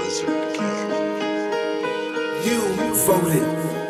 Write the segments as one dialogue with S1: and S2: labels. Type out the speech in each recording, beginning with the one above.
S1: You voted.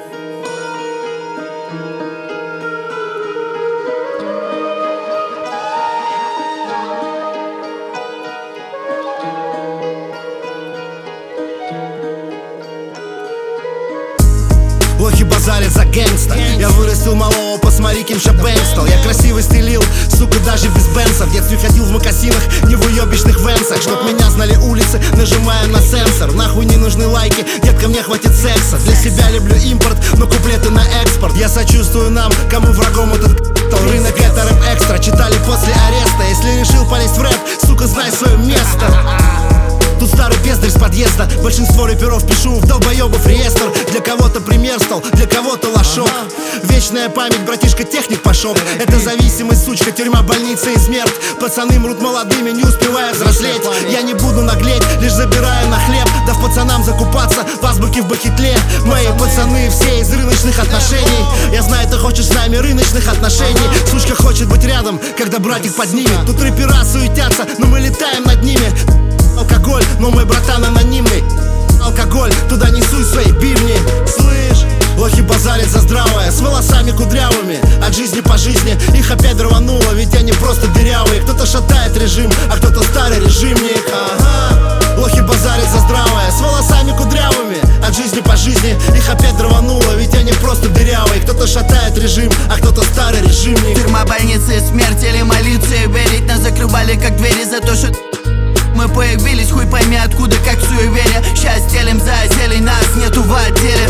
S2: Лохи базарят за гэнгста. Я вырастил малого, посмотри, кем ща Бэнк стал. Я красиво стелил, сука, даже без бенса. В детстве ходил в мокасинах, не в уебищных венсах. Чтоб меня знали улицы, нажимая на сенсор. Нахуй не нужны лайки, детка, мне хватит секса. Для себя люблю импорт, но куплеты на экспорт. Я сочувствую нам, кому врагом этот рынок это рэп экстра. Читали после ареста. Если решил полезть в рэп, сука, знай свое место. Тут старый пездарь с подъезда. Большинство рэперов пишу в долбоебов реестр. Для кого-то пример стал, для кого-то лошок. Вечная память, братишка, техник пошел. Это зависимость, сучка, тюрьма, больница и смерть. Пацаны мрут молодыми, не успевая взрослеть. Я не буду наглеть, лишь забирая на хлеб. Дав пацанам закупаться в азбуке в бахетле. Мои пацаны все из рыночных отношений. Я знаю, ты хочешь с нами рыночных отношений. Сучка хочет быть рядом, когда братик поднимет. Тут рэпера суетятся, но мы летаем над ними. Алкоголь, но мой братан анонимный. Алкоголь, туда не суй свои бивни. Слышь, лохи базарят за здравое, с волосами кудрявыми. От жизни по жизни их опять рвануло. Ведь они просто дырявые. Кто-то шатает режим, а кто-то старый режимник. Ага. Лохи базарят за здравое, с волосами кудрявыми. От жизни по жизни их опять рвануло. Ведь они просто дырявые. Кто-то шатает режим, а кто-то старый режимник.
S3: Тюрьма, больница и смерть, или молиться и верить. Нас закрывали как двери за то, что мы появились, хуй пойми откуда, как суеверие. Сейчас стелим за зелень, нас нету в отделе.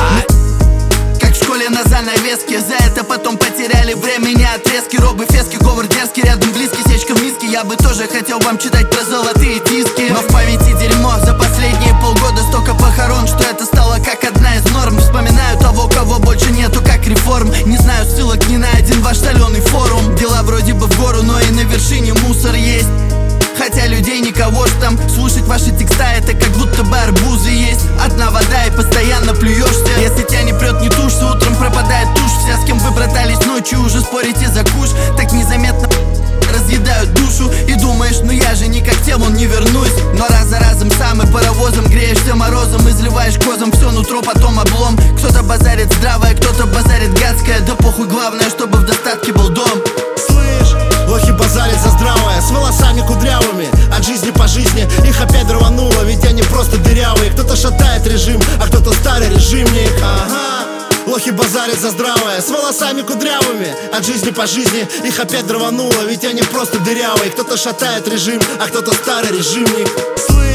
S3: Как в школе на занавеске. За это потом потеряли времени, отрезки. Робы, фески, говор дерзкий, рядом близкий, сечка в миске. Я бы тоже хотел вам читать про золотые диски, но в памяти дерьмо. За последние полгода столько похорон, что это стало как одна из норм. Вспоминаю того, кого больше нету, как реформ. Не знаю ссылок ни на один ваш соленый форум. Дела вроде бы в гору, но и на вершине мусор есть. Хотя людей никого ж там. Слушать ваши текста это как будто бы арбузы есть. Одна вода и постоянно плюешься. Если тебя не прет, не тушься, утром пропадает тушь. Вся, с кем вы братались ночью, уже спорите за куш. Так незаметно разъедают душу. И думаешь, ну я же не как те, вон не вернусь. Но раз за разом сам и паровозом греешься морозом. Изливаешь козом все нутро, потом облом. Кто-то базарит здравое, кто-то базарит гадское. Да похуй, главное, чтобы в достатке был дом.
S2: Лохи базарят за здравое, с волосами кудрявыми. От жизни по жизни их опять рвануло. Ведь они просто дырявые. Кто-то шатает режим, а кто-то старый режимник. Ага. Лохи базарят за здравое, с волосами кудрявыми. От жизни по жизни их опять рвануло. Ведь они просто дырявые. Кто-то шатает режим, а кто-то старый режимник.